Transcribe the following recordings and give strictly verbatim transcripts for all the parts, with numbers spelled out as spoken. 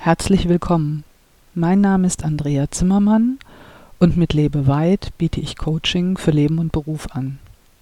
Herzlich willkommen. Mein Name ist Andrea Zimmermann und mit Lebe Weit biete ich Coaching für Leben und Beruf an.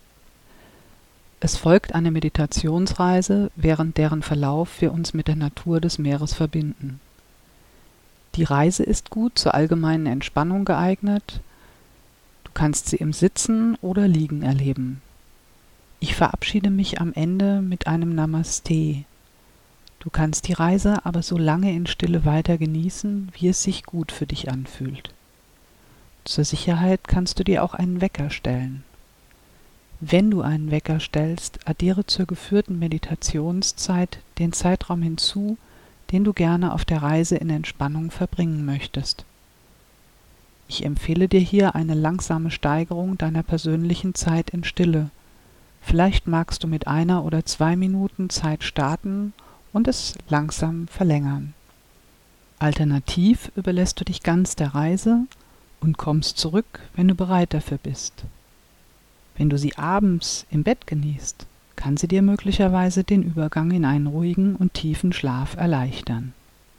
Es folgt eine Meditationsreise, während deren Verlauf wir uns mit der Natur des Meeres verbinden. Die Reise ist gut zur allgemeinen Entspannung geeignet. Du kannst sie im Sitzen oder Liegen erleben. Ich verabschiede mich am Ende mit einem Namaste. Du kannst die Reise aber so lange in Stille weiter genießen, wie es sich gut für dich anfühlt. Zur Sicherheit kannst du dir auch einen Wecker stellen. Wenn du einen Wecker stellst, addiere zur geführten Meditationszeit den Zeitraum hinzu, den du gerne auf der Reise in Entspannung verbringen möchtest. Ich empfehle dir hier eine langsame Steigerung deiner persönlichen Zeit in Stille. Vielleicht magst du mit einer oder zwei Minuten Zeit starten und es langsam verlängern. Alternativ überlässt du dich ganz der Reise und kommst zurück, wenn du bereit dafür bist. Wenn du sie abends im Bett genießt, kann sie dir möglicherweise den Übergang in einen ruhigen und tiefen Schlaf erleichtern.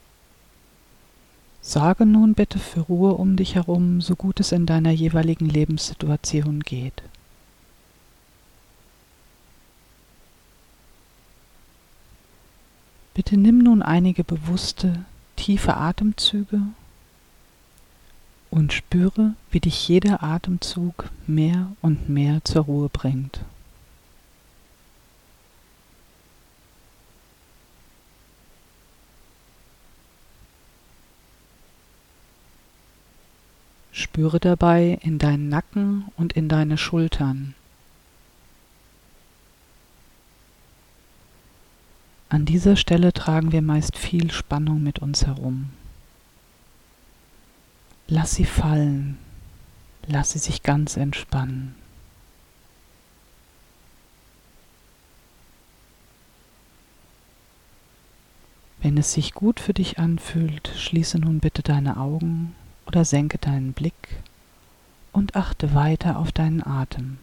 Sorge nun bitte für Ruhe um dich herum, so gut es in deiner jeweiligen Lebenssituation geht. Bitte nimm nun einige bewusste, tiefe Atemzüge und spüre, wie dich jeder Atemzug mehr und mehr zur Ruhe bringt. Spüre dabei in deinen Nacken und in deine Schultern. An dieser Stelle tragen wir meist viel Spannung mit uns herum. Lass sie fallen, lass sie sich ganz entspannen. Wenn es sich gut für dich anfühlt, schließe nun bitte deine Augen oder senke deinen Blick und achte weiter auf deinen Atem.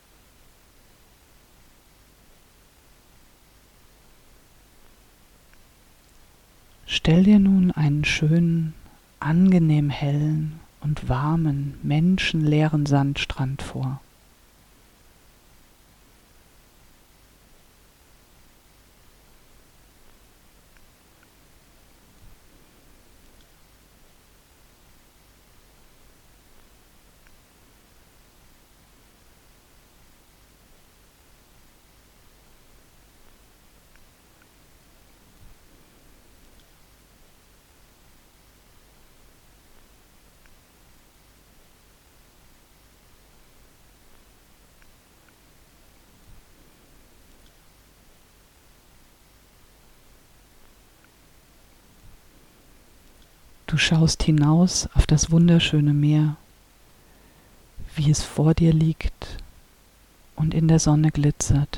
Stell dir nun einen schönen, angenehm hellen und warmen, menschenleeren Sandstrand vor. Du schaust hinaus auf das wunderschöne Meer, wie es vor dir liegt und in der Sonne glitzert.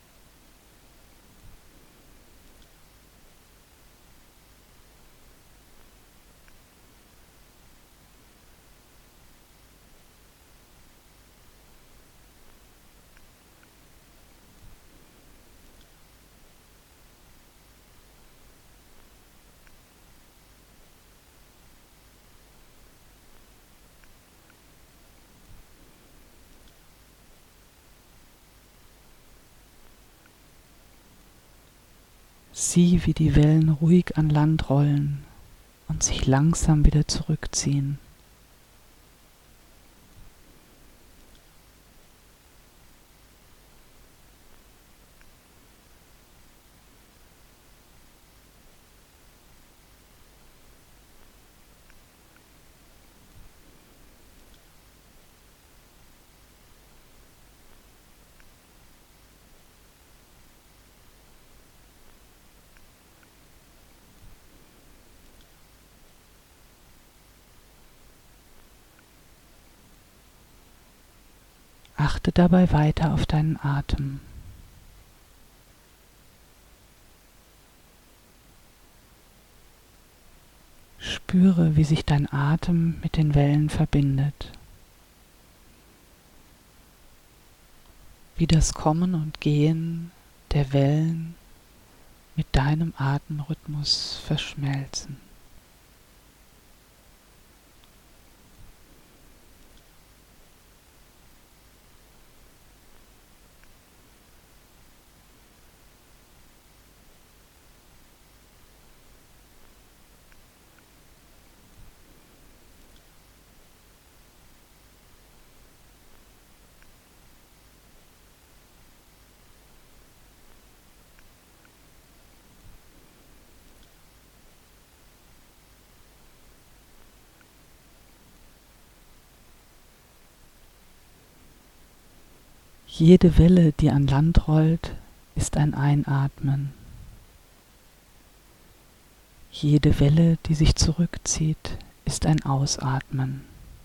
Sieh, wie die Wellen ruhig an Land rollen und sich langsam wieder zurückziehen. Achte dabei weiter auf deinen Atem. Spüre, wie sich dein Atem mit den Wellen verbindet. Wie das Kommen und Gehen der Wellen mit deinem Atemrhythmus verschmelzen. Jede Welle, die an Land rollt, ist ein Einatmen. Jede Welle, die sich zurückzieht, ist ein Ausatmen.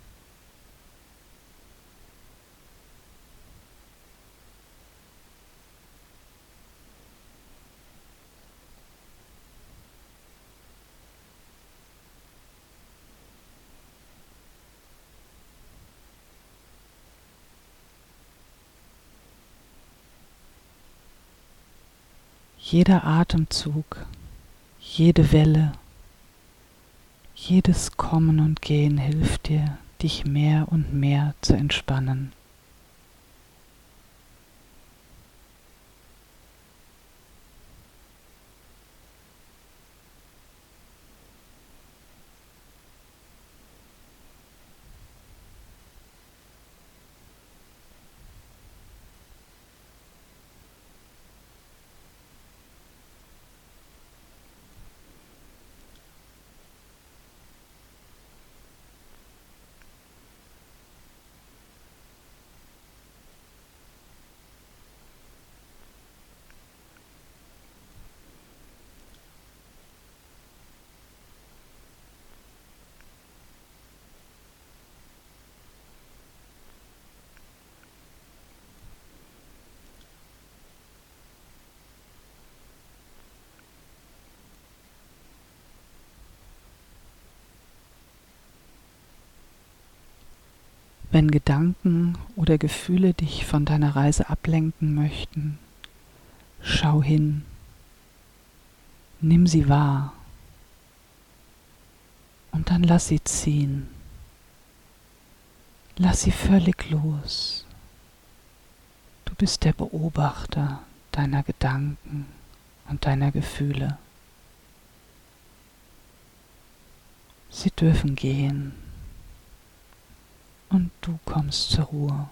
Jeder Atemzug, jede Welle, jedes Kommen und Gehen hilft dir, dich mehr und mehr zu entspannen. Wenn Gedanken oder Gefühle dich von deiner Reise ablenken möchten, schau hin, nimm sie wahr und dann lass sie ziehen. Lass sie völlig los. Du bist der Beobachter deiner Gedanken und deiner Gefühle. Sie dürfen gehen. Und du kommst zur Ruhe.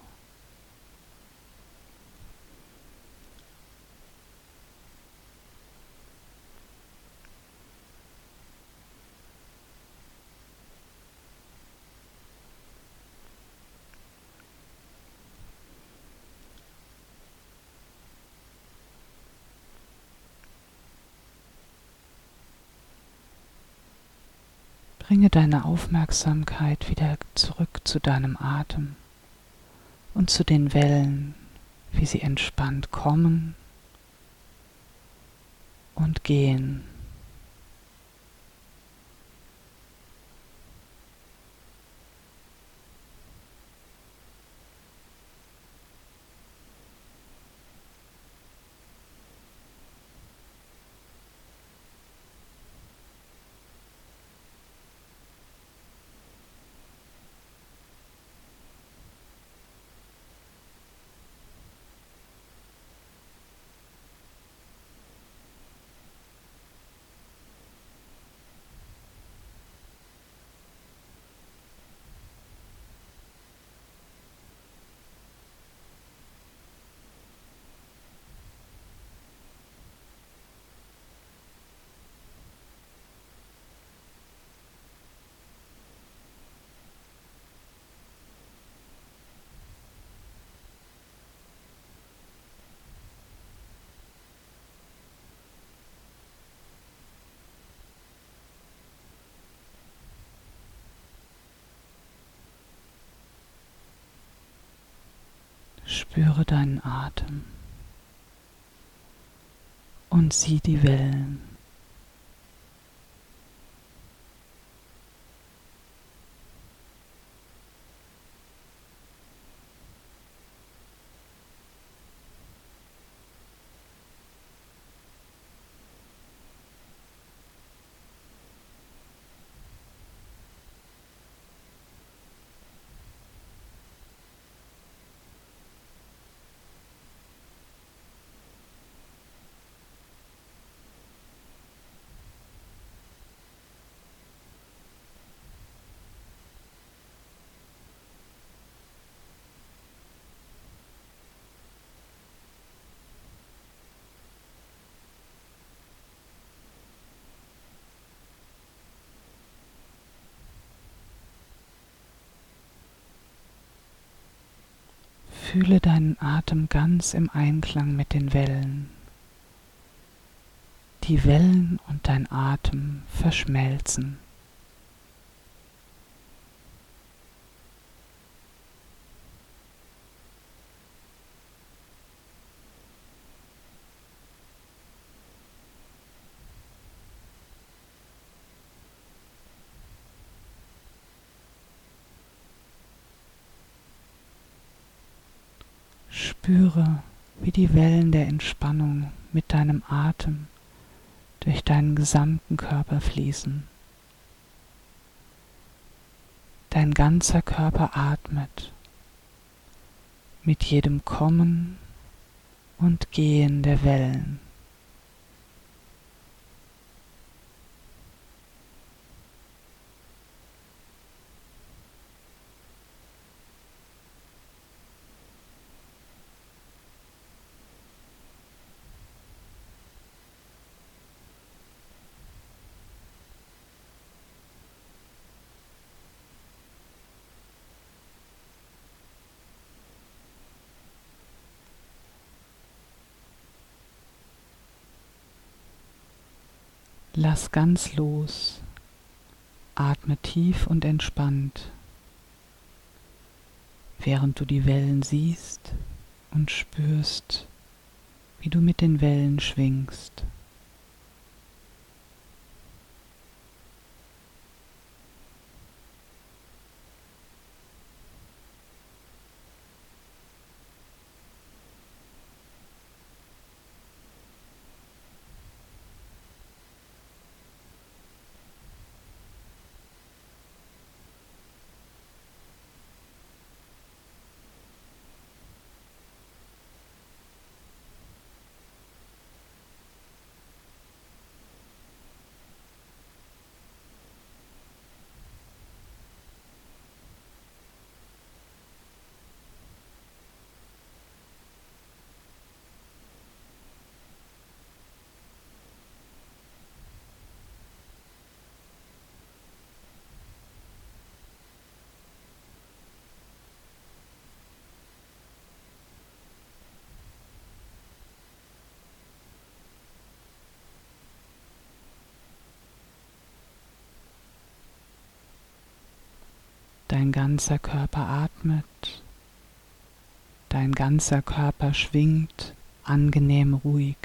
Bringe deine Aufmerksamkeit wieder zurück zu deinem Atem und zu den Wellen, wie sie entspannt kommen und gehen. Spüre deinen Atem und sieh die Wellen. Fühle deinen Atem ganz im Einklang mit den Wellen. Die Wellen und dein Atem verschmelzen. Spüre, wie die Wellen der Entspannung mit deinem Atem durch deinen gesamten Körper fließen. Dein ganzer Körper atmet mit jedem Kommen und Gehen der Wellen. Lass ganz los, atme tief und entspannt, während du die Wellen siehst und spürst, wie du mit den Wellen schwingst. Dein ganzer Körper atmet, dein ganzer Körper schwingt angenehm ruhig.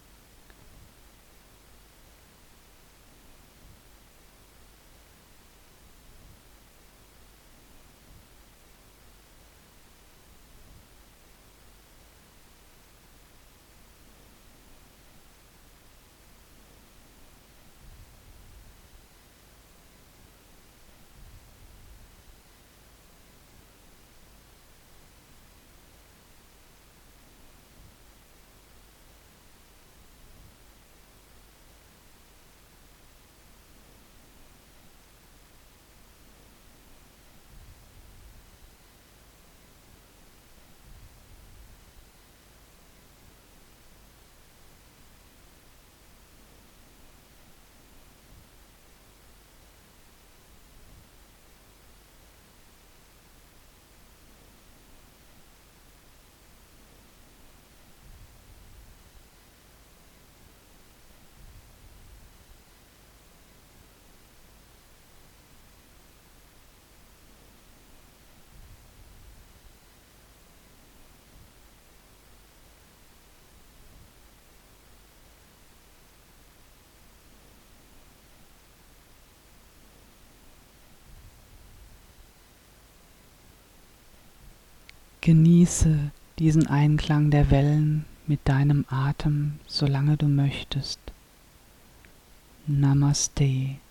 Genieße diesen Einklang der Wellen mit deinem Atem, solange du möchtest. Namaste.